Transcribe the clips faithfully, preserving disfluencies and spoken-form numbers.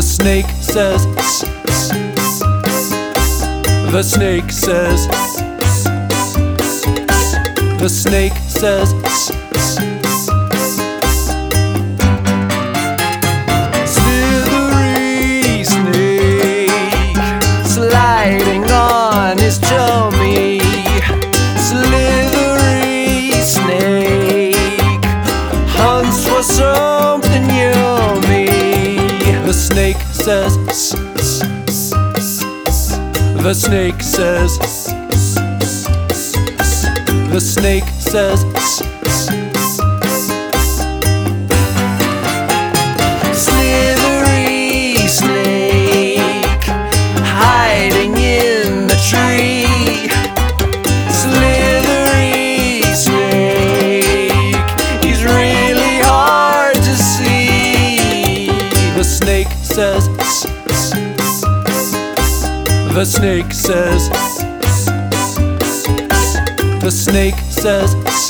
snake says, the snake says, the snake says, slithery snake, sliding on his tummy. Slithery snake hunts for something yummy. The snake says, the snake says, the snake says, slithery snake hiding in the tree. Slithery snake, he's really hard to see. The snake says, the snake says, the snake says,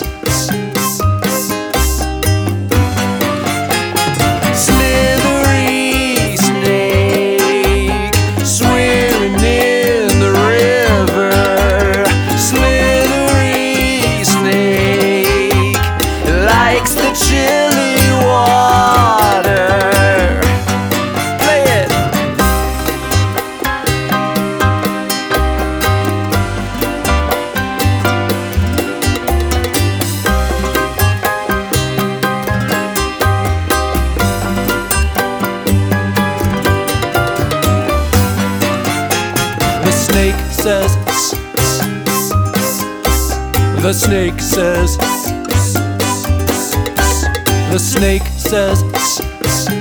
slithery snake swimming in the river. Slithery snake likes the chilly water. Play it. The snake says, the snake says, the snake says,